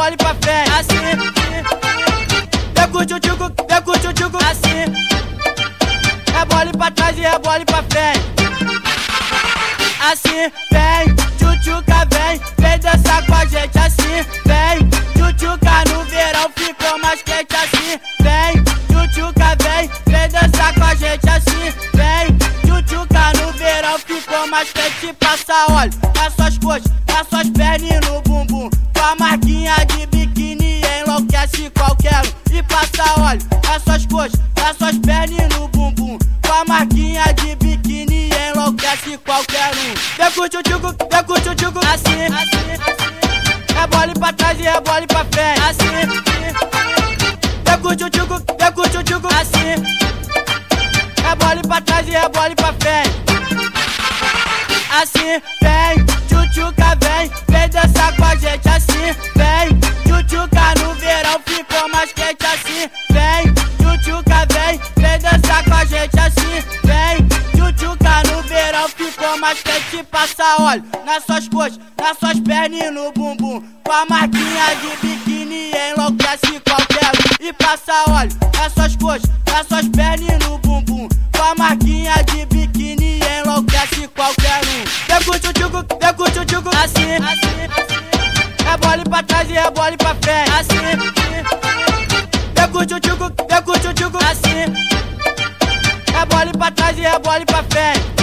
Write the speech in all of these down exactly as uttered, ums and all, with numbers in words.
rebola e pra frente. Assim, vem com o tchutchuco, vem com o tchutchuco. Assim, rebola e pra trás e rebola e pra frente. Assim, vem, tchutchuca, vem, vem dançar com a gente. Assim, vem, tchutchuca no verão ficou mais quente. Assim, vem, tchutchuca, vem, vem dançar com a gente. Assim, vem, tchutchuca no verão ficou mais quente. Passa óleo nas suas coxas, nas suas pernas e no bumbum. Com a marquinha de biquíni enlouquece qualquer um. E passa óleo nas suas coxas, nas suas pernas e no bumbum. Com a marquinha de biquíni enlouquece qualquer um. Vem com o tchutchuco, vem com o tchutchuco. Assim, assim, assim. Rebola pra trás e rebola pra frente. Assim, vem com o tchutchuco, vem com o tchutchuco. Assim, rebola pra trás e rebola pra frente. Assim, vem, tchutchuca, vem, vem dançar com a gente. Assim, vem, tchutchuca no verão ficou mais quente. Assim, vem, tchutchuca, vem, vem dançar com a gente. Assim, vem, tchutchuca no verão ficou mais quente. Passa óleo nas suas coxas, nas suas pernas e no bumbum. Com a marquinha de biquíni enlouquece qualquer um. E passa óleo nas suas coxas, nas suas pernas e no bumbum. Com a marquinha de biquíni enlouquece qualquer um. Vem com o tchutchuco, vem com o tchutchuco. Assim, assim, assim. Rebola pra trás e rebola pra frente. Assim, vem com o tchutchuco, vem com o tchutchuco. Assim, rebola pra trás e rebola pra frente.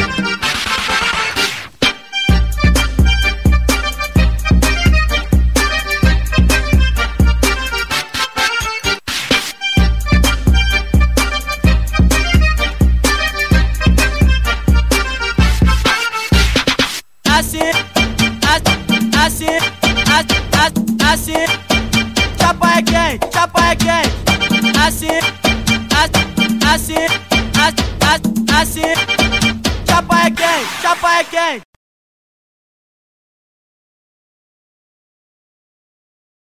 Assim, assim, assim, assim, chapa é quente, chapa é quente. Assim, assim, assim, assim, chapa é quente, chapa é quente.